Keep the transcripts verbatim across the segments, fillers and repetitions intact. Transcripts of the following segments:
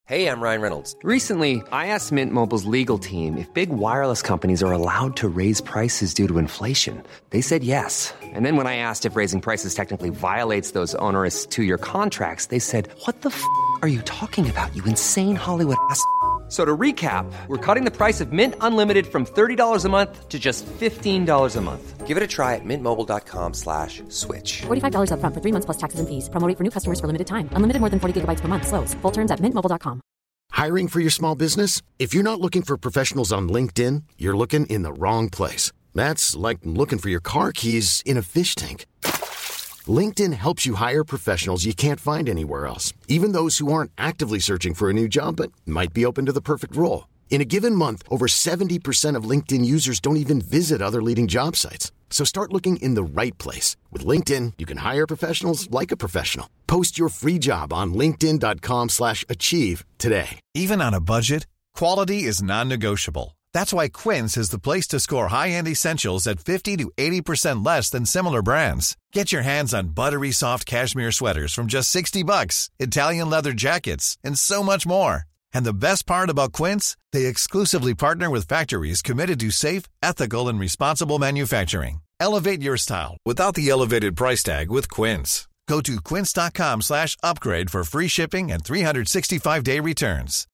Hey, I'm Ryan Reynolds. Recently, I asked Mint Mobile's legal team if big wireless companies are allowed to raise prices due to inflation. They said yes. And then when I asked if raising prices technically violates those onerous two-year contracts, they said, what the f*** are you talking about, you insane Hollywood ass f- So to recap, we're cutting the price of Mint Unlimited from thirty dollars a month to just fifteen dollars a month. Give it a try at mintmobile.com slash switch. forty-five dollars up front for three months plus taxes and fees. Promo rate for new customers for limited time. Unlimited more than forty gigabytes per month. Slows full terms at mint mobile dot com. Hiring for your small business? If you're not looking for professionals on LinkedIn, you're looking in the wrong place. That's like looking for your car keys in a fish tank. LinkedIn helps you hire professionals you can't find anywhere else, even those who aren't actively searching for a new job but might be open to the perfect role. In a given month, over seventy percent of LinkedIn users don't even visit other leading job sites. So start looking in the right place. With LinkedIn, you can hire professionals like a professional. Post your free job on linkedin.com slash achieve today. Even on a budget, quality is non-negotiable. That's why Quince is the place to score high-end essentials at fifty to eighty percent less than similar brands. Get your hands on buttery soft cashmere sweaters from just sixty bucks, Italian leather jackets, and so much more. And the best part about Quince, they exclusively partner with factories committed to safe, ethical, and responsible manufacturing. Elevate your style without the elevated price tag with Quince. Go to quince.com slash upgrade for free shipping and three sixty-five day returns.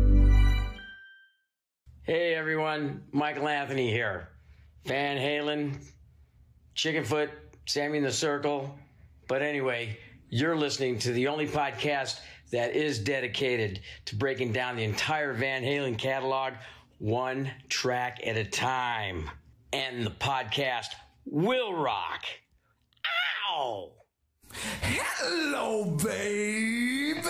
Hey everyone, Michael Anthony here. Van Halen, Chickenfoot, Sammy in the Circle. But anyway, you're listening to the only podcast that is dedicated to breaking down the entire Van Halen catalog one track at a time. And the podcast will rock. Ow! Hello, baby!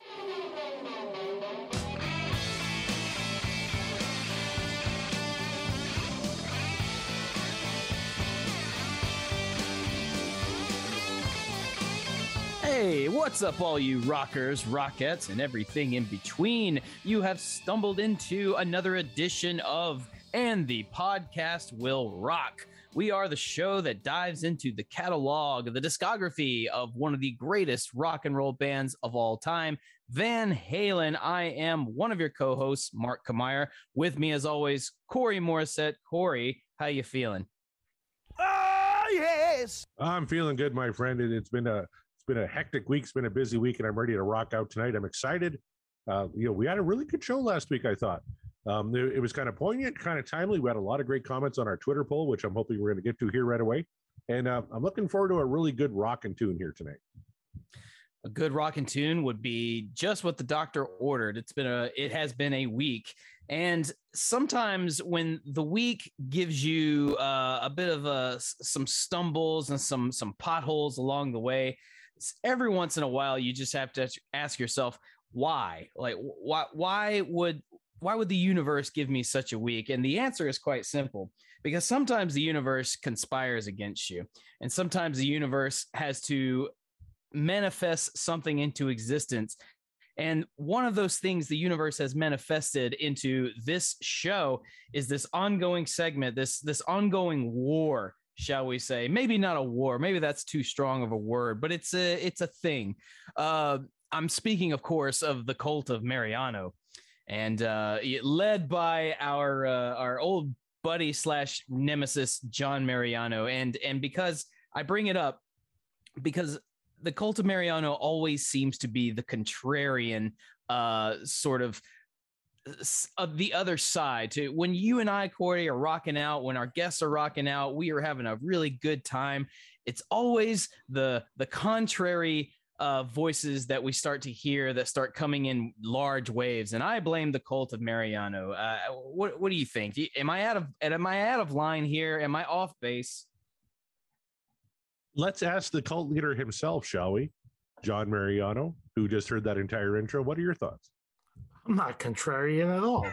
Hey, what's up, all you rockers, rockettes, and everything in between? You have stumbled into another edition of And the Podcast Will Rock. We are the show that dives into the catalog, the discography of one of the greatest rock and roll bands of all time, Van Halen. I am one of your co-hosts, Mark Kamier. With me, as always, Corey Morissette. Corey, how you feeling? Oh, yes! I'm feeling good, my friend. It, it's been a it's been a hectic week. It's been a busy week, and I'm ready to rock out tonight. I'm excited. Uh, you know, we had a really good show last week, I thought. Um, it, it was kind of poignant, kind of timely. We had a lot of great comments on our Twitter poll, which I'm hoping we're going to get to here right away. And uh, I'm looking forward to a really good rockin' tune here tonight. A good rockin' tune would be just what the doctor ordered. It's been a, it has been a week. And sometimes when the week gives you uh, a bit of a, some stumbles and some, some potholes along the way, every once in a while, you just have to ask yourself, why? Like, why, why would, why would the universe give me such a week? And the answer is quite simple, because sometimes the universe conspires against you. And sometimes the universe has to manifest something into existence. And one of those things the universe has manifested into this show is this ongoing segment, this, this ongoing war, shall we say. Maybe not a war, maybe that's too strong of a word, but it's a, it's a thing. Uh, I'm speaking, of course, of the Cult of Mariano. And uh, led by our uh, our old buddy slash nemesis, John Mariano. And and because I bring it up, because the Cult of Mariano always seems to be the contrarian uh, sort of uh, the other side. To when you and I, Corey, are rocking out, when our guests are rocking out, we are having a really good time. It's always the the contrary Uh, voices that we start to hear that start coming in large waves, and I blame the Cult of Mariano. Uh, what what do you think? Do you, am I out of am I out of line here? Am I off base? Let's ask the cult leader himself, shall we? John Mariano, who just heard that entire intro. What are your thoughts? I'm not contrarian at all.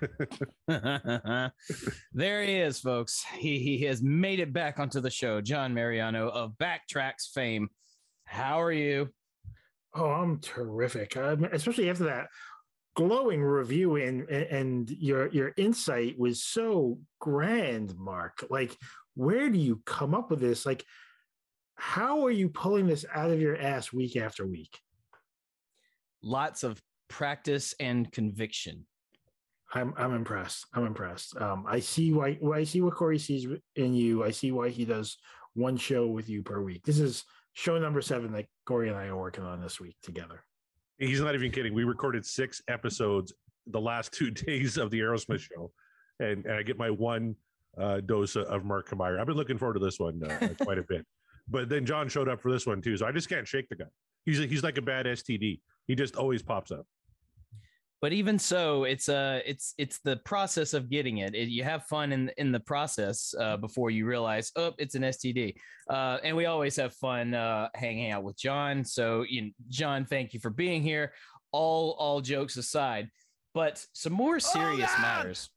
There he is, folks. He he has made it back onto the show. John Mariano of Backtracks fame. How are you? Oh, I'm terrific. Um, especially after that glowing review, and and your your insight was so grand, Mark. Like, where do you come up with this? Like, how are you pulling this out of your ass week after week? Lots of practice and conviction. I'm I'm impressed. I'm impressed. Um, I see why, why I see what Corey sees in you. I see why he does one show with you per week. This is show number seven that Corey and I are working on this week together. He's not even kidding. We recorded six episodes the last two days of the Aerosmith show, and, and I get my one uh, dose of Mark Kameyer. I've been looking forward to this one uh, quite a bit. But then John showed up for this one too, so I just can't shake the guy. He's a, he's like a bad S T D. He just always pops up. But even so, it's uh it's it's the process of getting it. it you have fun in in the process uh, before you realize, oh, it's an S T D. Uh, and we always have fun uh, hanging out with John. So, you know, John, thank you for being here. All all jokes aside, but some more serious oh, matters.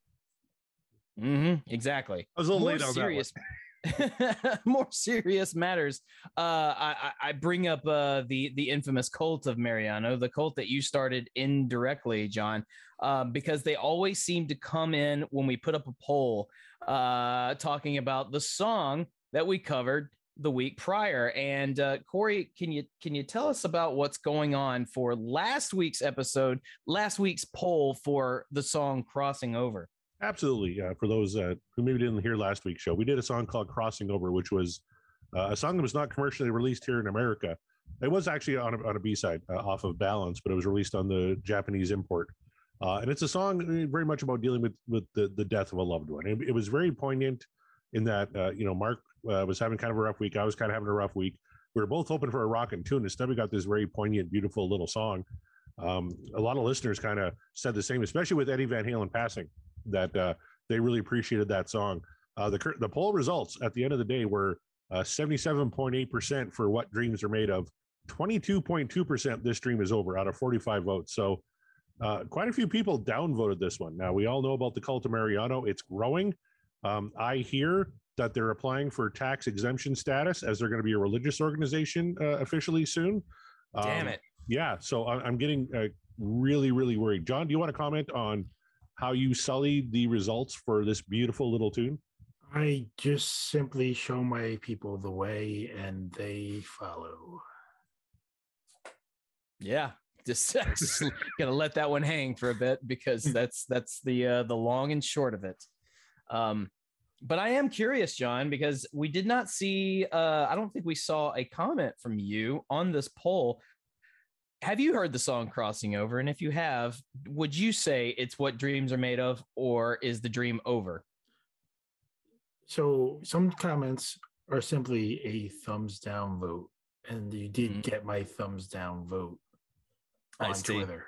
Mm-hmm, exactly. I was a little more late on serious. that one. More serious matters. Uh, I, I bring up uh, the the infamous cult of Mariano, the cult that you started indirectly, John, uh, because they always seem to come in when we put up a poll uh, talking about the song that we covered the week prior. And uh, Corey, can you can you tell us about what's going on for last week's episode, last week's poll for the song "Crossing Over"? Absolutely. Uh, for those uh, who maybe didn't hear last week's show, we did a song called Crossing Over, which was uh, a song that was not commercially released here in America. It was actually on a, on a B-side uh, off of Balance, but it was released on the Japanese import. Uh, and it's a song very much about dealing with, with the, the death of a loved one. It, it was very poignant in that, uh, you know, Mark uh, was having kind of a rough week. I was kind of having a rough week. We were both hoping for a rockin' tune. Instead, we got this very poignant, beautiful little song. Um, a lot of listeners kind of said the same, especially with Eddie Van Halen passing, that uh, they really appreciated that song. Uh, the the poll results at the end of the day were uh, seventy-seven point eight percent for What Dreams Are Made Of, twenty-two point two percent This Dream Is Over out of forty-five votes. So uh, quite a few people downvoted this one. Now, we all know about the cult of Mariano. It's growing. Um, I hear that they're applying for tax exemption status as they're going to be a religious organization uh, officially soon. Um, Damn it. Yeah, so I, I'm getting uh, really, really worried. John, do you want to comment on how you sullied the results for this beautiful little tune? I just simply show my people the way and they follow. Yeah, just, just gonna let that one hang for a bit because that's that's the uh, the long and short of it. Um, but I am curious, John, because we did not see. Uh, I don't think we saw a comment from you on this poll. Have you heard the song Crossing Over? And if you have, would you say it's What Dreams Are Made Of, or is the dream over? So some comments are simply a thumbs down vote. And you did mm-hmm. get my thumbs down vote on Twitter.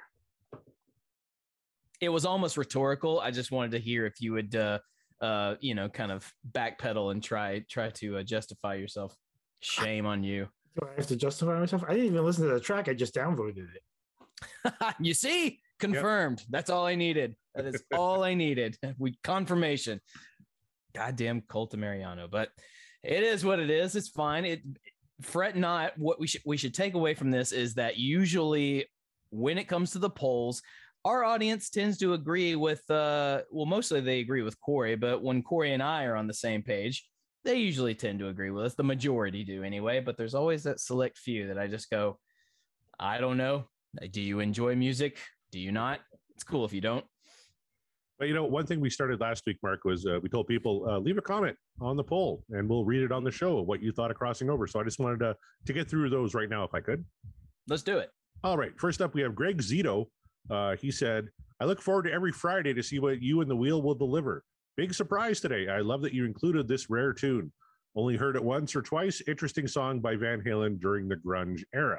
It was almost rhetorical. I just wanted to hear if you would, uh, uh, you know, kind of backpedal and try, try to uh, justify yourself. Shame on you. Do I have to justify myself? I didn't even listen to the track. I just downvoted it. You see? Confirmed. Yep. That's all I needed. That is all I needed. We confirmation. Goddamn cult of Mariano. But it is what it is. It's fine. It fret not. What we should we should take away from this is that usually when it comes to the polls, our audience tends to agree with uh well, mostly they agree with Corey, but when Corey and I are on the same page, they usually tend to agree with us. The majority do anyway, but there's always that select few that I just go, I don't know. Do you enjoy music? Do you not? It's cool if you don't. But, you know, one thing we started last week, Mark, was uh, we told people, uh, leave a comment on the poll and we'll read it on the show, what you thought of Crossing Over. So I just wanted to, to get through those right now, if I could. Let's do it. All right. First up, we have Greg Zito. Uh, he said, I look forward to every Friday to see what you and the wheel will deliver. Big surprise today. I love that you included this rare tune. Only heard it once or twice. Interesting song by Van Halen during the grunge era.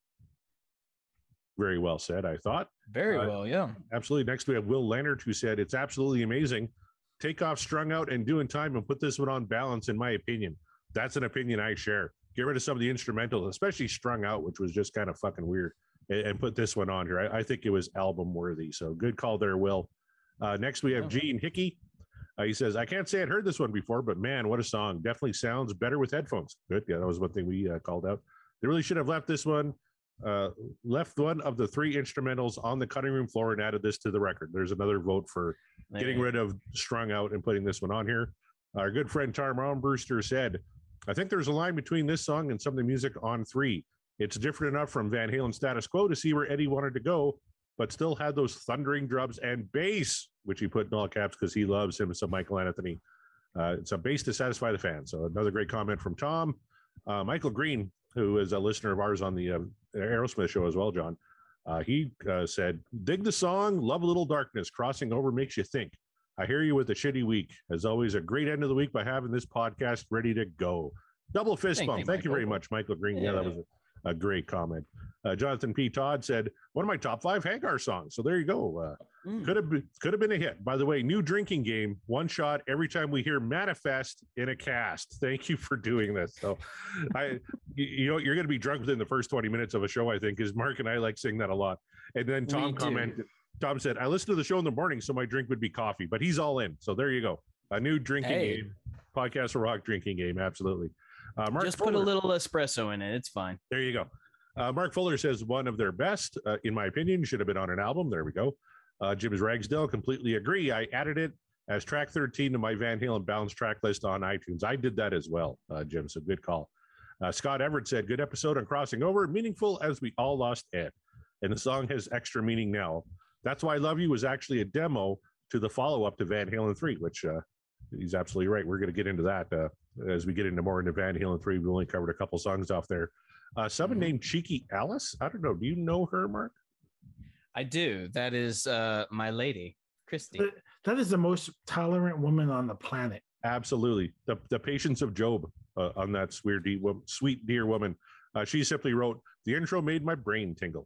Very well said, I thought. Very uh, well, yeah. Absolutely. Next, we have Will Leonard, who said, it's absolutely amazing. Take off Strung Out and Do in Time and put this one on Balance, in my opinion. That's an opinion I share. Get rid of some of the instrumentals, especially Strung Out, which was just kind of fucking weird, and, and put this one on here. I, I think it was album worthy. So good call there, Will. Uh, next, we have oh. Gene Hickey. Uh, he says, I can't say I'd heard this one before, but man, what a song. Definitely sounds better with headphones. Good. Yeah, that was one thing we uh, called out. They really should have left this one, uh, left one of the three instrumentals on the cutting room floor and added this to the record. There's another vote for man. getting rid of Strung Out and putting this one on here. Our good friend Tom Armbruster said, I think there's a line between this song and some of the music on three. It's different enough from Van Halen Status Quo to see where Eddie wanted to go. but still had those thundering drums and bass, which he put in all caps because he loves him some Michael Anthony. Uh, it's a bass to satisfy the fans. So another great comment from Tom. Uh, Michael Green, who is a listener of ours on the uh, Aerosmith show as well, John, uh, he uh, said, dig the song, love a little darkness, crossing over makes you think. I hear you with a shitty week. As always, a great end of the week by having this podcast ready to go. Double fist Thank bump. you, Thank you Michael. very much, Michael Green. Yeah, Yeah. that was a, a great comment. Uh, Jonathan P. Todd said, one of my top five Hagar songs. So there you go. Uh, Mm. could have been, could have been a hit. By the way, new drinking game, one shot every time we hear Manifest in a cast. Thank you for doing this. So I, you, you know, you're going to be drunk within the first twenty minutes of a show, I think, because Mark and I like saying that a lot. And then Tom We do. commented, Tom said, I listen to the show in the morning, so my drink would be coffee, but he's all in. So there you go. A new drinking Hey. game, podcast for rock drinking game. Absolutely. Uh, Mark Just put a Fuller- little espresso in it. It's fine. There you go. Uh, Mark Fuller says one of their best, uh, in my opinion, should have been on an album. There we go. Uh, Jim's Ragsdale, completely agree. I added it as track thirteen to my Van Halen Bounce track list on iTunes. I did that as well, uh, Jim. So good call. Uh, Scott Everett said, good episode on Crossing Over, meaningful as we all lost Ed. And the song has extra meaning now. That's Why I Love You was actually a demo to the follow-up to Van Halen three, which uh, he's absolutely right. We're going to get into that uh, as we get into more into Van Halen three. We only covered a couple songs off there. Uh, someone named Cheeky Alice. I don't know. Do you know her, Mark? I do. That is uh, my lady, Christy. That- That is the most tolerant woman on the planet. Absolutely. The, the patience of Job uh, on that sweet, dear, wo- sweet, dear woman. Uh, she simply wrote, the intro made my brain tingle.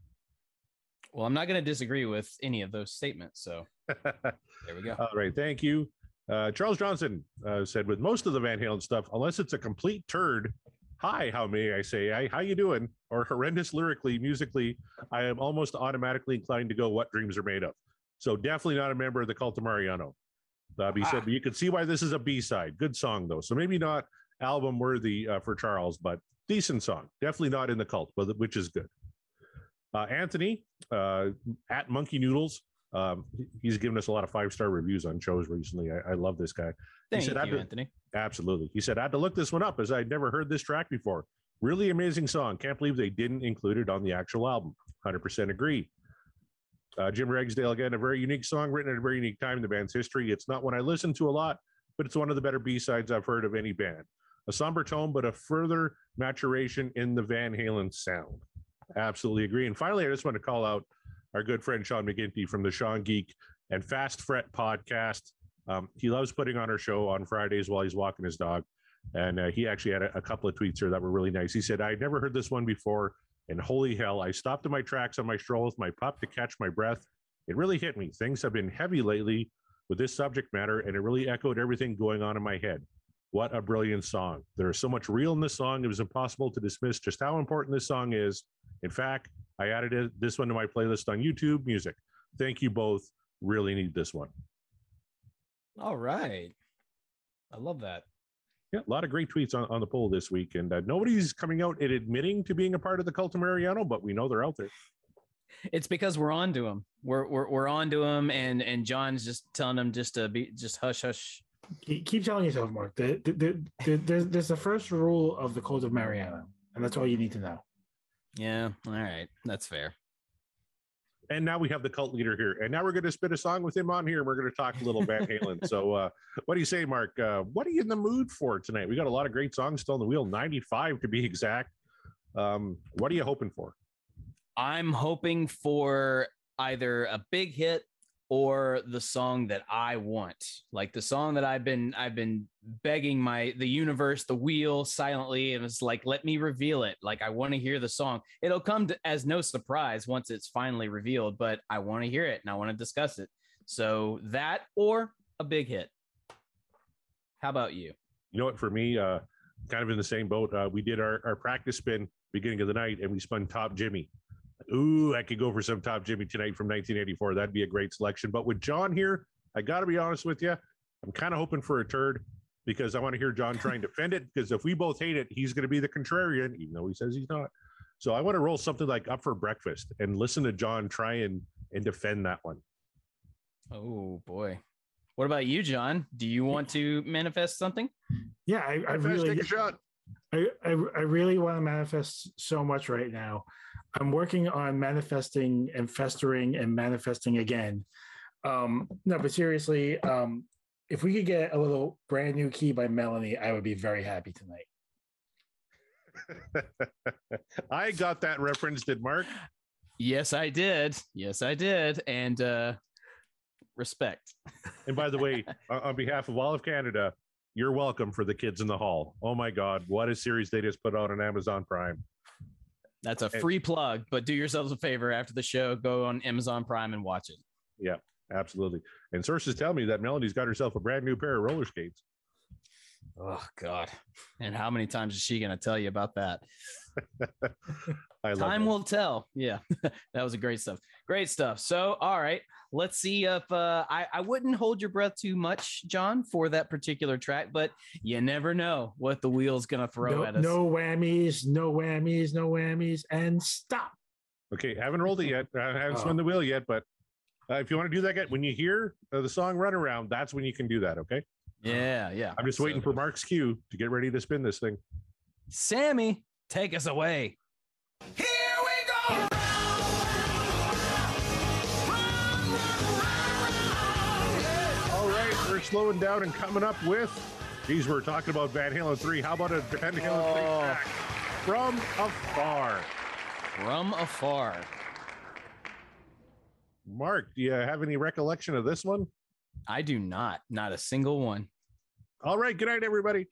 Well, I'm not going to disagree with any of those statements. So there we go. All right. Thank you. Uh, Charles Johnson uh, said, with most of the Van Halen stuff, unless it's a complete turd, hi, how may I say, I, how you doing? Or horrendous lyrically, musically, I am almost automatically inclined to go, what dreams are made of. So definitely not a member of the Cult of Mariano. Uh, he Ah. said, but you can see why this is a B-side. Good song, though. So maybe not album worthy uh, for Charles, but decent song. Definitely not in the cult, but which is good. Uh, Anthony uh, at Monkey Noodles. Um, he's given us a lot of five-star reviews on shows recently. I, I love this guy. Thank he said, you, "I had to- Anthony. Absolutely. He said, I had to look this one up as I'd never heard this track before. Really amazing song. Can't believe they didn't include it on the actual album. one hundred percent agree. Uh, Jim Ragsdale, again, a very unique song written at a very unique time in the band's history. It's not one I listen to a lot, but it's one of the better B-sides I've heard of any band. A somber tone, but a further maturation in the Van Halen sound. Absolutely agree. And finally, I just want to call out our good friend Sean McGinty from the Sean Geek and Fast Fret podcast. Um, he loves putting on our show on Fridays while he's walking his dog. And uh, he actually had a, a couple of tweets here that were really nice. He said, I'd never heard this one before. And holy hell, I stopped in my tracks on my stroll with my pup to catch my breath. It really hit me. Things have been heavy lately with this subject matter, and it really echoed everything going on in my head. What a brilliant song. There is so much real in this song. It was impossible to dismiss just how important this song is. In fact, I added it, this one to my playlist on YouTube Music. Thank you both. Really need this one. All right. I love that. Yeah, a lot of great tweets on, on the poll this week, and uh, nobody's coming out and admitting to being a part of the Cult of Mariano, but we know they're out there. It's because we're on to him. We're we're we're on to him, and and John's just telling him just to be just hush hush. Keep keep telling yourself, Mark. The, the, the, the, there's, there's the first rule of the Cult of Mariano, and that's all you need to know. Yeah. All right. That's fair. And now we have the cult leader here, and now we're going to spit a song with him on here, and we're going to talk a little Van Halen. So uh, what do you say, Mark? Uh, what are you in the mood for tonight? We got a lot of great songs still on the wheel, ninety-five to be exact. Um, what are you hoping for? I'm hoping for either a big hit or the song that I want, like the song that I've been I've been begging my the universe, the wheel silently, and it's like, let me reveal it. Like I want to hear the song. It'll come to, as no surprise once it's finally revealed, but I want to hear it and I want to discuss it. So that or a big hit. How about you? You know what? For me, uh, kind of in the same boat. Uh, we did our, our practice spin beginning of the night, and we spun Top Jimmy. Ooh, I could go for some Top Jimmy tonight from nineteen eighty-four. That'd be a great selection. But with John here, I got to be honest with you. I'm kind of hoping for a turd because I want to hear John try and defend it. Because if we both hate it, he's going to be the contrarian, even though he says he's not. So I want to roll something like Up for Breakfast and listen to John try and, and defend that one. Oh boy. What about you, John? Do you want to manifest something? Yeah, I, I Manifest, really take a shot. I, I, I really want to manifest so much right now. I'm working on manifesting and festering and manifesting again. Um, no, but seriously, um, if we could get a little brand new key by Melanie, I would be very happy tonight. I got that reference, did Mark? Yes, I did. Yes, I did. And uh, respect. And by the way, on behalf of all of Canada, you're welcome for The Kids in the Hall. Oh my God, what a series they just put out on Amazon Prime. That's a free and, plug, but do yourselves a favor after the show, go on Amazon Prime and watch it. Yeah, absolutely. And sources tell me that Melanie's got herself a brand new pair of roller skates. Oh God. And how many times is she going to tell you about that? I Time will tell. Yeah, that was a great stuff. Great stuff. So, all right, let's see if uh, I, I wouldn't hold your breath too much, John, for that particular track, but you never know what the wheel's going to throw no, at us. No whammies, no whammies, no whammies, and stop. Okay, haven't rolled it yet. I haven't oh. spun the wheel yet, but uh, if you want to do that, when you hear uh, the song Run Around, that's when you can do that, okay? Yeah, yeah. I'm just so, waiting for Mark's cue to get ready to spin this thing. Sammy, take us away. Here we go. All right, we're slowing down and coming up with, geez, we're talking about Van Halen three. How about a Van Halen oh. three track? From Afar. From Afar. Mark, do you have any recollection of this one? I do not. Not a single one. All right. Good night, everybody.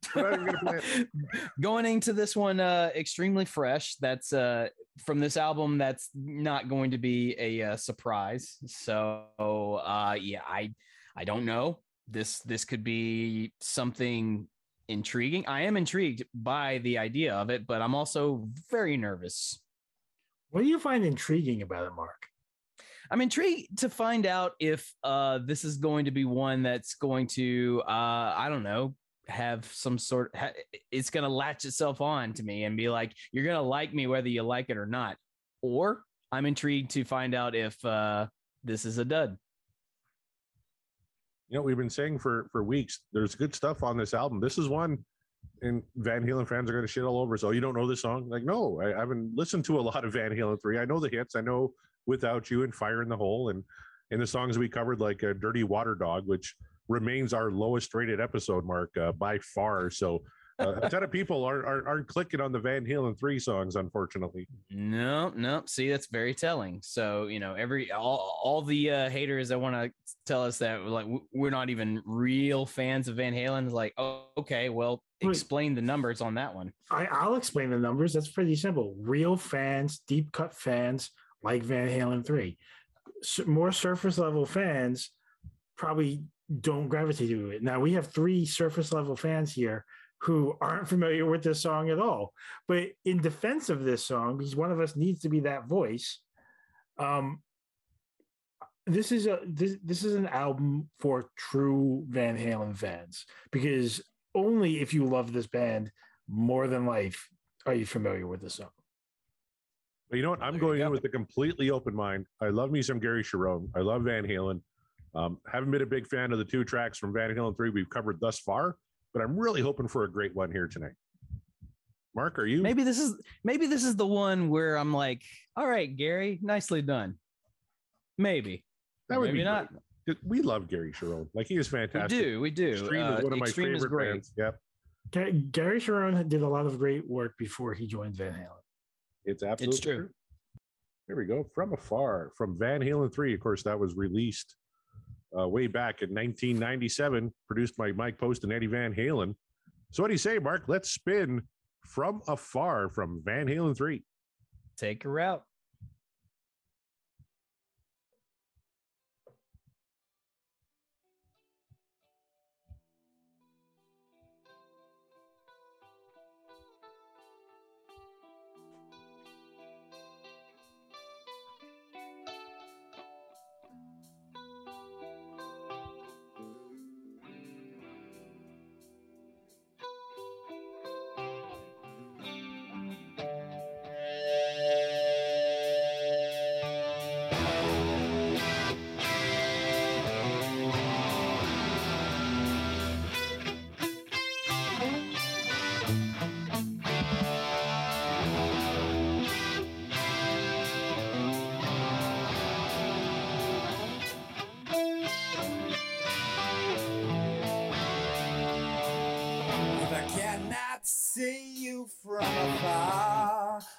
Going into this one, uh, extremely fresh. That's uh, from this album. That's not going to be a uh, surprise. So, uh, yeah, I, I don't know. This, this could be something intriguing. I am intrigued by the idea of it, but I'm also very nervous. What do you find intriguing about it, Mark? I'm intrigued to find out if uh, this is going to be one that's going to, uh, I don't know, have some sort of, ha- it's going to latch itself on to me and be like, you're going to like me whether you like it or not. Or I'm intrigued to find out if uh, this is a dud. You know, we've been saying for, for weeks, there's good stuff on this album. This is one, and Van Halen fans are going to shit all over. So you don't know this song? Like, no, I, I haven't listened to a lot of Van Halen three. I know the hits. I know Without You and Fire in the Hole, and and the songs we covered, like uh, Dirty Water Dog, which remains our lowest rated episode, Mark, uh, by far. So uh, a ton of people aren't, aren't aren't clicking on the Van Halen three songs, unfortunately. No, no. See, that's very telling. So, you know, every all, all the uh, haters that want to tell us that like we're not even real fans of Van Halen, like, oh, okay, well, explain the numbers on that one. I, I'll explain the numbers. That's pretty simple. Real fans, deep cut fans, like Van Halen three. More surface level fans probably don't gravitate to it. Now, we have three surface level fans here who aren't familiar with this song at all. But in defense of this song, because one of us needs to be that voice, um, this is a this, this is an album for true Van Halen fans, because only if you love this band more than life are you familiar with this song. But you know what? I'm going in with a completely open mind. I love me some Gary Cherone. I love Van Halen. Um, haven't been a big fan of the two tracks from Van Halen three we've covered thus far, but I'm really hoping for a great one here tonight. Mark, are you? Maybe this is maybe this is the one where I'm like, all right, Gary, nicely done. Maybe. That would maybe be not. Great. We love Gary Cherone. Like, he is fantastic. We do, we do. Extreme uh, is one of my Extreme favorite is great. bands. Yep. Gary Cherone did a lot of great work before he joined Van Halen. It's absolutely it's true. true. There we go. From Afar, from Van Halen three. Of course, that was released uh, way back in nineteen ninety-seven, produced by Mike Post and Eddie Van Halen. So what do you say, Mark? Let's spin From Afar from Van Halen three. Take her out.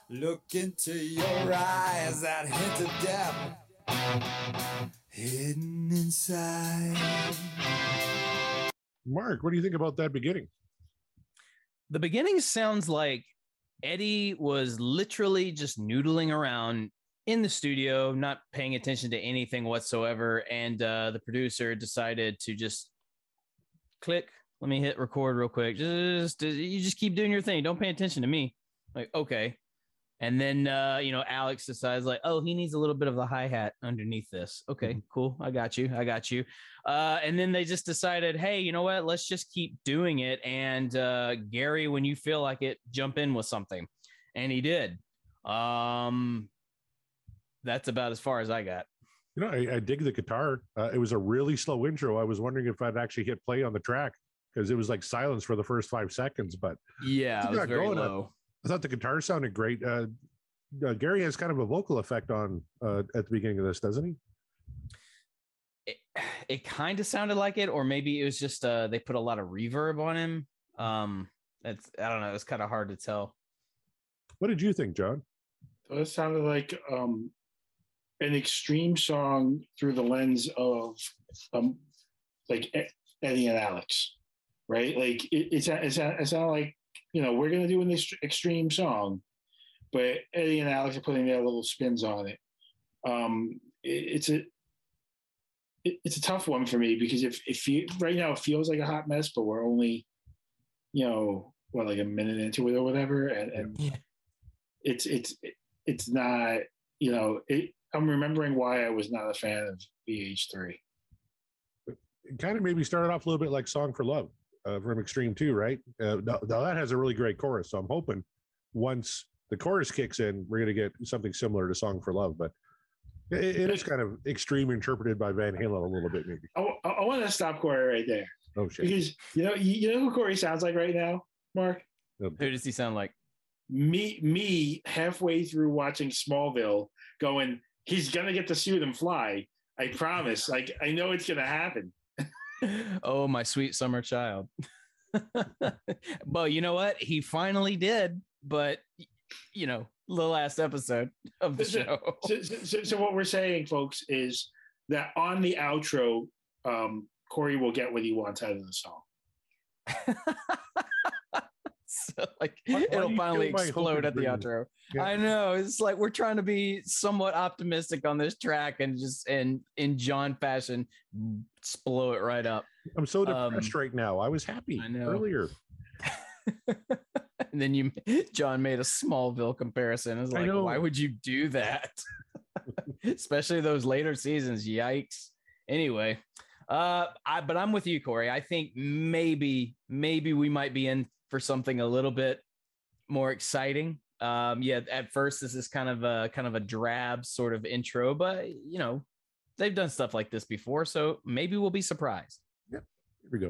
Look into your eyes, that hint of depth hidden inside. Mark, what do you think about that beginning? The beginning sounds like Eddie was literally just noodling around in the studio, not paying attention to anything whatsoever. And uh, the producer decided to just click. Let me hit record real quick. Just you just keep doing your thing. Don't pay attention to me. Like, okay. And then, uh, you know, Alex decides like, oh, he needs a little bit of a hi-hat underneath this. Okay, cool. I got you. I got you. Uh, and then they just decided, hey, you know what? Let's just keep doing it. And uh, Gary, when you feel like it, jump in with something. And he did. Um, that's about as far as I got. You know, I, I dig the guitar. Uh, it was a really slow intro. I was wondering if I'd actually hit play on the track because it was like silence for the first five seconds. But yeah, it was very low. I thought the guitar sounded great. Uh, uh, Gary has kind of a vocal effect on uh, at the beginning of this, doesn't he? It, it kind of sounded like it, or maybe it was just uh, they put a lot of reverb on him. Um, it's I don't know. It's kind of hard to tell. What did you think, John? So it sounded like um, an extreme song through the lens of um, like Eddie and Alex, right? Like it, it's it's it sounded like, you know, we're going to do an extreme song, but Eddie and Alex are putting their little spins on it. Um, it it's a it, it's a tough one for me because if if you right now it feels like a hot mess, but we're only, you know, what, like a minute into it or whatever, and, and yeah. it's it's it's not, you know, it, I'm remembering why I was not a fan of V H three. It kind of maybe started off a little bit like "Song for Love." Uh, from Extreme two, right? Uh, now, now that has a really great chorus, so I'm hoping once the chorus kicks in, we're going to get something similar to "Song for Love." But it, it is kind of extreme interpreted by Van Halen a little bit, maybe. I, I, I want to stop Corey right there. Oh shit! Because you know, you, you know who Corey sounds like right now, Mark? Who does he sound like? Me, me, halfway through watching Smallville, going, he's gonna get to suit and fly. I promise. Like I know it's gonna happen. Oh, my sweet summer child. Well, you know what? He finally did, but you know, the last episode of the so, show. So, so, so what we're saying, folks, is that on the outro, um, Corey will get what he wants out of the song. So, like, why, why it'll finally explode at the outro. Yeah. I know, it's like we're trying to be somewhat optimistic on this track and just and in John fashion just blow it right up. I'm so depressed um, right now. I was happy I know. earlier. And then you John made a Smallville comparison. It's like, why would you do that? Especially those later seasons. Yikes. Anyway, uh I but I'm with you, Corey. I think maybe maybe we might be in for something a little bit more exciting. Um, yeah, at first this is kind of a kind of a drab sort of intro, but you know, they've done stuff like this before, so maybe we'll be surprised. Yep, here we go.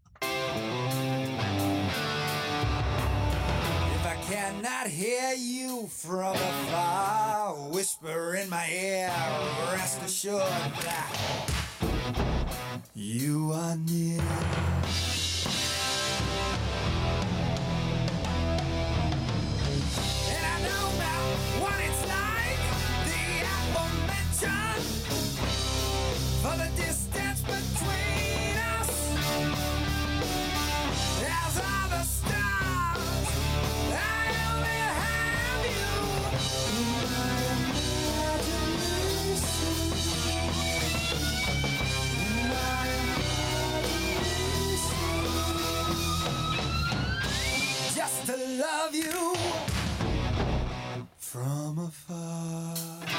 If I cannot hear you from afar, whisper in my ear, rest assured that you are near. For the distance between us, as are the stars, I only have you in my imagination, just to love you from afar.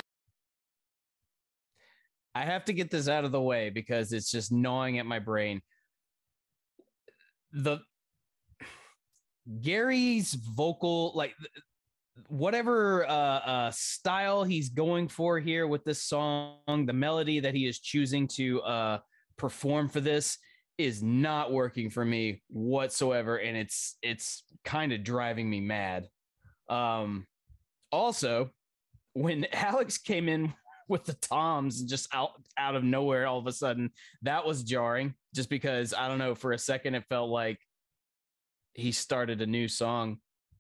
I have to get this out of the way because it's just gnawing at my brain. The Gary's vocal, like whatever uh, uh, style he's going for here with this song, the melody that he is choosing to uh, perform for this is not working for me whatsoever, and it's it's kind of driving me mad. Um, also, when Alex came in with the toms just out out of nowhere all of a sudden, that was jarring, just because I don't know, for a second it felt like he started a new song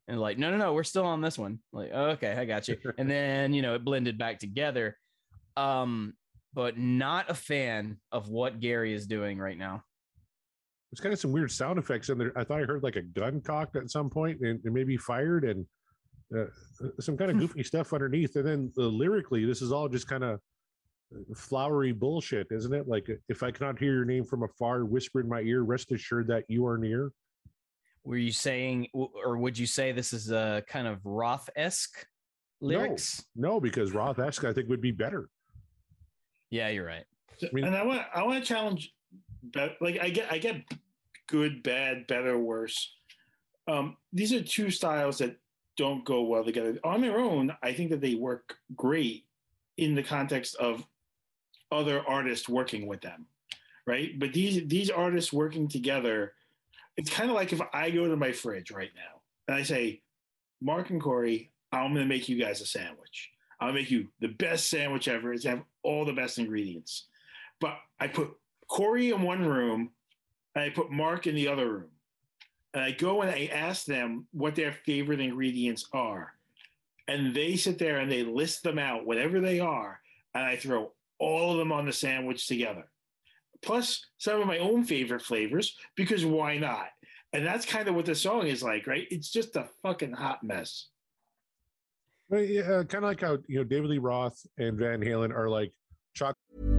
And like, no, no, no, we're still on this one. Like, oh, okay, I got you. And then, you know, it blended back together. Um, but not a fan of what Gary is doing right now. There's kind of some weird sound effects in there. I thought I heard like a gun cocked at some point and, and maybe fired and uh, some kind of goofy stuff underneath. And then uh, lyrically, this is all just kind of flowery bullshit, isn't it? Like, if I cannot hear your name from afar, whisper in my ear, rest assured that you are near. Were you saying, or would you say this is a kind of Roth-esque lyrics? No, no, because Roth-esque I think would be better. Yeah, you're right. I mean, and I want I want to challenge, but like I get I get good, bad, better, worse. Um, these are two styles that don't go well together on their own. I think that they work great in the context of other artists working with them, right? But these these artists working together. It's kind of like if I go to my fridge right now and I say, Mark and Corey, I'm going to make you guys a sandwich. I'll make you the best sandwich ever. It's have all the best ingredients. But I put Corey in one room and I put Mark in the other room. And I go and I ask them what their favorite ingredients are. And they sit there and they list them out, whatever they are. And I throw all of them on the sandwich together. Plus some of my own favorite flavors, because why not? And that's kind of what the song is like, right? It's just a fucking hot mess. Well, yeah, uh, kind of like how, you know, David Lee Roth and Van Halen are like chocolate.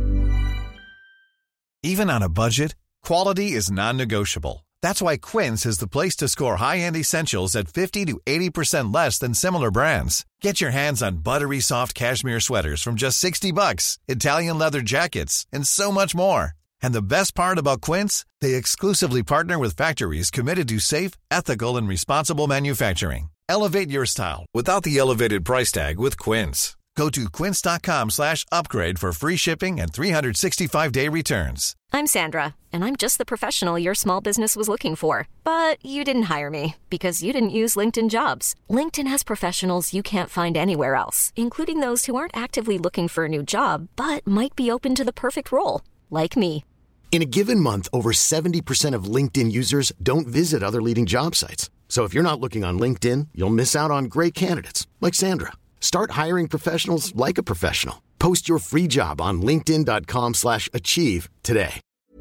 Even on a budget, quality is non-negotiable. That's why Quince is the place to score high-end essentials at fifty to eighty percent less than similar brands. Get your hands on buttery soft cashmere sweaters from just sixty bucks, Italian leather jackets, and so much more. And the best part about Quince, they exclusively partner with factories committed to safe, ethical, and responsible manufacturing. Elevate your style without the elevated price tag with Quince. Go to quince.com slash upgrade for free shipping and three sixty-five day returns. I'm Sandra, and I'm just the professional your small business was looking for. But you didn't hire me because you didn't use LinkedIn Jobs. LinkedIn has professionals you can't find anywhere else, including those who aren't actively looking for a new job, but might be open to the perfect role, like me. In a given month, over seventy percent of LinkedIn users don't visit other leading job sites. So if you're not looking on LinkedIn, you'll miss out on great candidates like Sandra. Start hiring professionals like a professional. Post your free job on linkedin.com slash achieve today.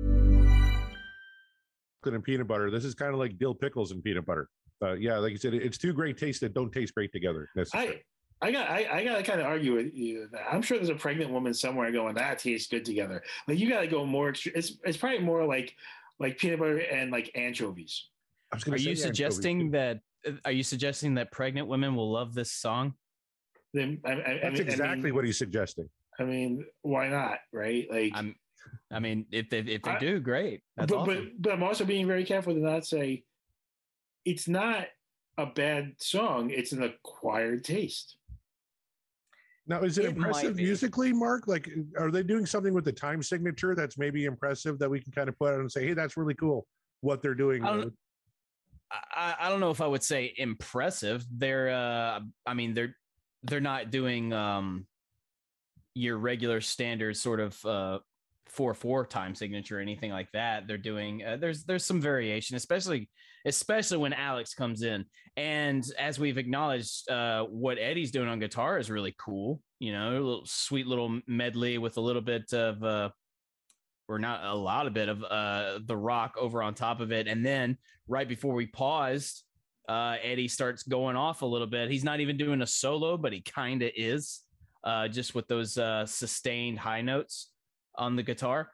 And peanut butter. This is kind of like dill pickles and peanut butter. Uh, yeah, like you said, it's two great tastes that don't taste great together. I, I got I, I got to kind of argue with you. I'm sure there's a pregnant woman somewhere going, that tastes good together. Like you got to go more extreme. It's it's probably more like like peanut butter and like anchovies. I was gonna are say you suggesting anchovies. that? Are you suggesting that pregnant women will love this song? Then I, I, That's I mean, exactly I mean, what he's suggesting. I mean, why not? Right? Like, I'm. I mean, if they if they I, do, great. That's but, awesome. but but I'm also being very careful to not say it's not a bad song. It's an acquired taste. Now, is it, It impressive might be. musically, Mark? Like, are they doing something with the time signature that's maybe impressive that we can kind of put out and say, hey, that's really cool what they're doing? I don't, I, I don't know if I would say impressive. They're, uh, I mean, they're they're not doing um, your regular standard sort of uh, four four time signature or anything like that. They're doing uh, there's there's some variation, especially especially when Alex comes in. And as we've acknowledged, uh, what Eddie's doing on guitar is really cool. You know, a little sweet little medley with a little bit of, uh, or not a lot of bit of uh, the rock over on top of it. And then right before we paused, uh, Eddie starts going off a little bit. He's not even doing a solo, but he kind of is, uh, just with those uh, sustained high notes on the guitar.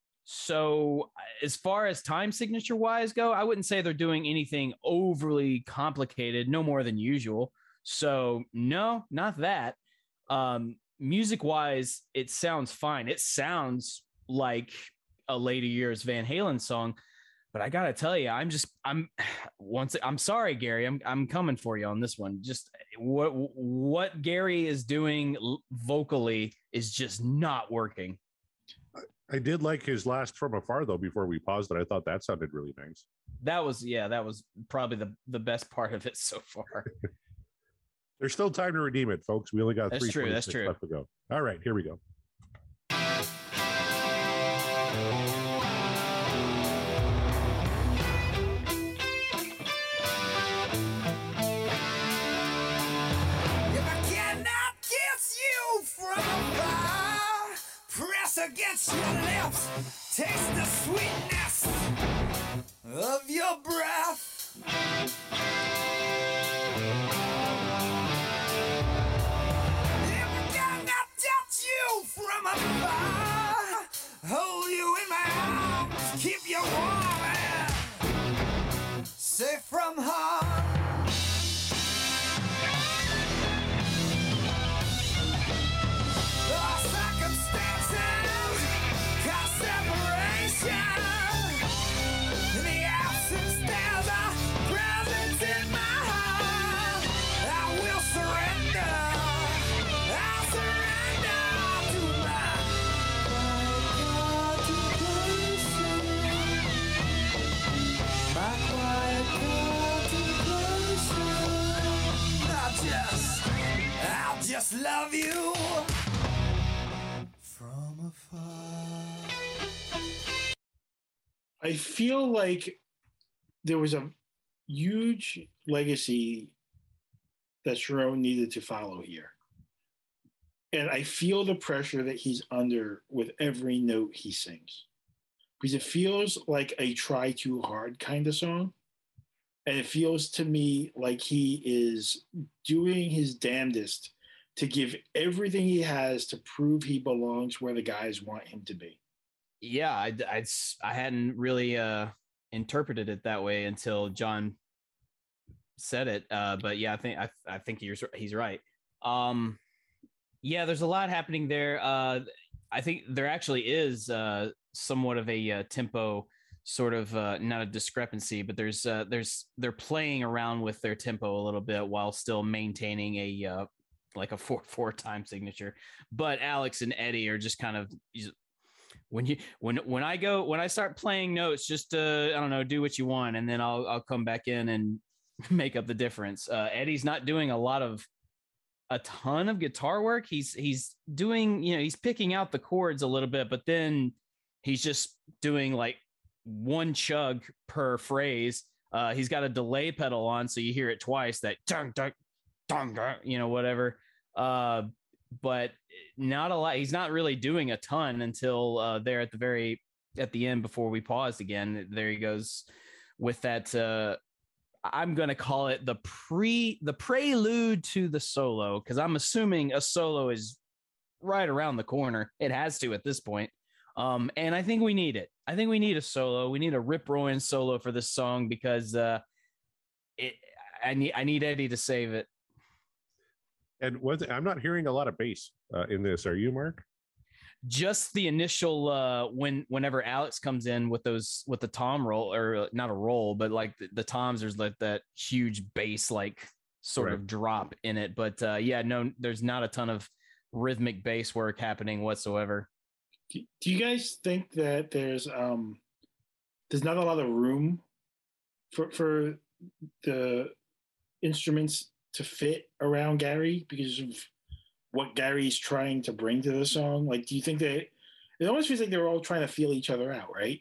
So as far as time signature wise go, I wouldn't say they're doing anything overly complicated, no more than usual. So no, not that. Um, music wise, it sounds fine. It sounds like a later years Van Halen song, but I gotta tell you, I'm just, I'm once, I'm sorry, Gary, I'm, I'm coming for you on this one. Just what, what Gary is doing vocally is just not working. I did like his last From Afar, though, before we paused it. I thought that sounded really nice. That was, yeah, that was probably the, the best part of it so far. There's still time to redeem it, folks. We only got That's three true, that's true. left to go. All right, here we go. press against your lips. Taste the sweetness of your breath. Every time I touch you from afar, hold you in my arms, keep you warm and safe from harm. Our circumstances cause separation. In the absence, there's a presence in my heart. I will surrender. I'll surrender to my quiet contemplation. My quiet contemplation. I'll just, I'll just love you from afar. I feel like there was a huge legacy that Sharon needed to follow here. And I feel the pressure that he's under with every note he sings. Because it feels like a try too hard kind of song. And it feels to me like he is doing his damnedest to give everything he has to prove he belongs where the guys want him to be. Yeah, I, I, I hadn't really uh, interpreted it that way until John said it. Uh, but yeah, I think I, I think he's he's right. Um, yeah, there's a lot happening there. Uh, I think there actually is uh, somewhat of a uh, tempo sort of uh, not a discrepancy, but there's uh, there's they're playing around with their tempo a little bit while still maintaining a uh, like a four four time signature. But Alex and Eddie are just kind of. When you when when I go when I start playing notes, just uh, I don't know, do what you want, and then I'll I'll come back in and make up the difference. Uh, Eddie's not doing a lot of a ton of guitar work. He's he's doing you know he's picking out the chords a little bit, but then he's just doing like one chug per phrase. Uh, he's got a delay pedal on, so you hear it twice. That dun dun dun dun, you know whatever. Uh, but not a lot. He's not really doing a ton until uh, there at the very at the end before we paused again. There he goes with that. Uh, I'm going to call it the pre the prelude to the solo, because I'm assuming a solo is right around the corner. It has to at this point. Um, and I think we need it. I think we need a solo. We need a Rip Rowan solo for this song because uh, it. I need I need Eddie to save it. And one thing, I'm not hearing a lot of bass uh, in this. Are you, Mark? Just the initial uh, when whenever Alex comes in with those with the tom roll, or not a roll, but like the, the toms, there's like that huge bass like sort right. of drop in it. But uh, yeah, no, there's not a ton of rhythmic bass work happening whatsoever. Do, do you guys think that there's um there's not a lot of room for for the instruments to fit around Gary because of what Gary's trying to bring to the song? Like, do you think that it almost feels like they're all trying to feel each other out, right?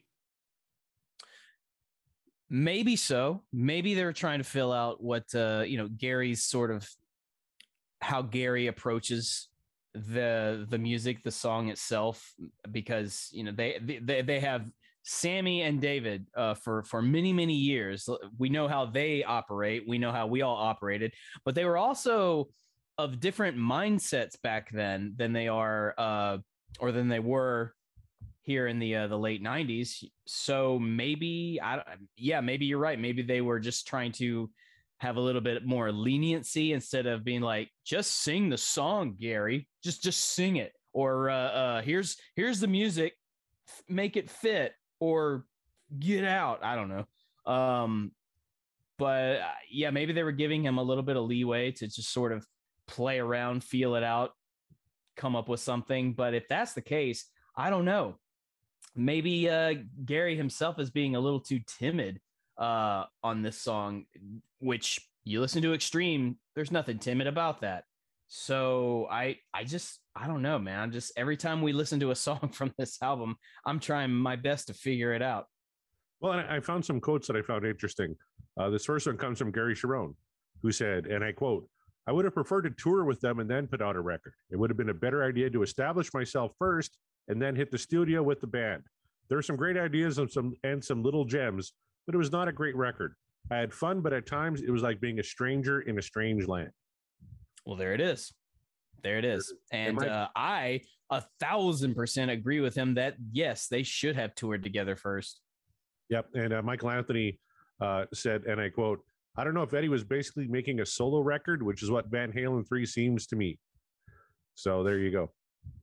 Maybe so. Maybe they're trying to fill out what, uh, you know, Gary's sort of how Gary approaches the, the music, the song itself, because, you know, they, they, they have Sammy and David uh, for, for many, many years. We know how they operate. We know how we all operated, but they were also of different mindsets back then than they are uh, or than they were here in the uh, the late nineties. So maybe, I yeah, maybe you're right. Maybe they were just trying to have a little bit more leniency instead of being like, just sing the song, Gary, just just sing it. Or uh, uh, here's here's the music, make it fit. Or get out. I don't know. Um, but uh, yeah, maybe they were giving him a little bit of leeway to just sort of play around, feel it out, come up with something. But if that's the case, I don't know. Maybe uh, Gary himself is being a little too timid uh, on this song, which you listen to Extreme, there's nothing timid about that. So I, I just, I don't know, man. I'm just, every time we listen to a song from this album, I'm trying my best to figure it out. Well, and I found some quotes that I found interesting. Uh, this first one comes from Gary Cherone, who said, and I quote, "I would have preferred to tour with them and then put out a record. It would have been a better idea to establish myself first and then hit the studio with the band. There are some great ideas and some and some little gems, but it was not a great record. I had fun, but at times it was like being a stranger in a strange land. Well, there it is. There it is. And uh, I a thousand percent agree with him that, yes, they should have toured together first. Yep. And uh, Michael Anthony uh, said, and I quote, I don't know if Eddie was basically making a solo record, which is what Van Halen three seems to me. So there you go.